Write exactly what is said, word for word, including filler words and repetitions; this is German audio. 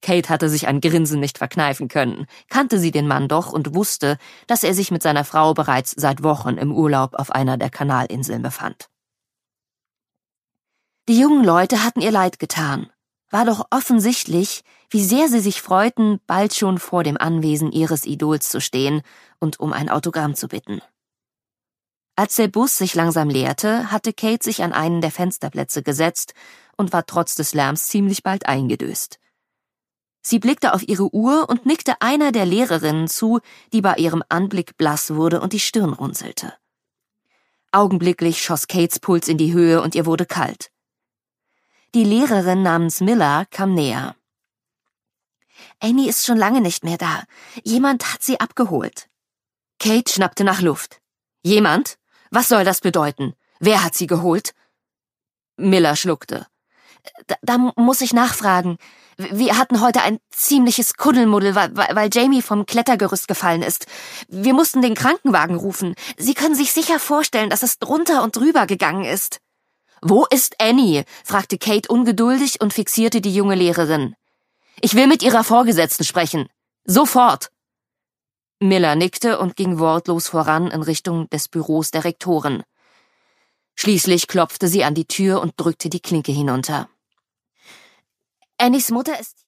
Kate hatte sich ein Grinsen nicht verkneifen können, kannte sie den Mann doch und wusste, dass er sich mit seiner Frau bereits seit Wochen im Urlaub auf einer der Kanalinseln befand. Die jungen Leute hatten ihr leid getan. War doch offensichtlich, wie sehr sie sich freuten, bald schon vor dem Anwesen ihres Idols zu stehen und um ein Autogramm zu bitten. Als der Bus sich langsam leerte, hatte Kate sich an einen der Fensterplätze gesetzt und war trotz des Lärms ziemlich bald eingedöst. Sie blickte auf ihre Uhr und nickte einer der Lehrerinnen zu, die bei ihrem Anblick blass wurde und die Stirn runzelte. Augenblicklich schoss Kates Puls in die Höhe und ihr wurde kalt. Die Lehrerin namens Miller kam näher. »Annie ist schon lange nicht mehr da. Jemand hat sie abgeholt.« Kate schnappte nach Luft. »Jemand? Was soll das bedeuten? Wer hat sie geholt?« Miller schluckte. Da, da muss ich nachfragen. Wir hatten heute ein ziemliches Kuddelmuddel, weil, weil Jamie vom Klettergerüst gefallen ist. Wir mussten den Krankenwagen rufen. Sie können sich sicher vorstellen, dass es drunter und drüber gegangen ist.« »Wo ist Annie?« fragte Kate ungeduldig und fixierte die junge Lehrerin. »Ich will mit Ihrer Vorgesetzten sprechen. Sofort!« Miller nickte und ging wortlos voran in Richtung des Büros der Rektorin. Schließlich klopfte sie an die Tür und drückte die Klinke hinunter. »Annies Mutter ist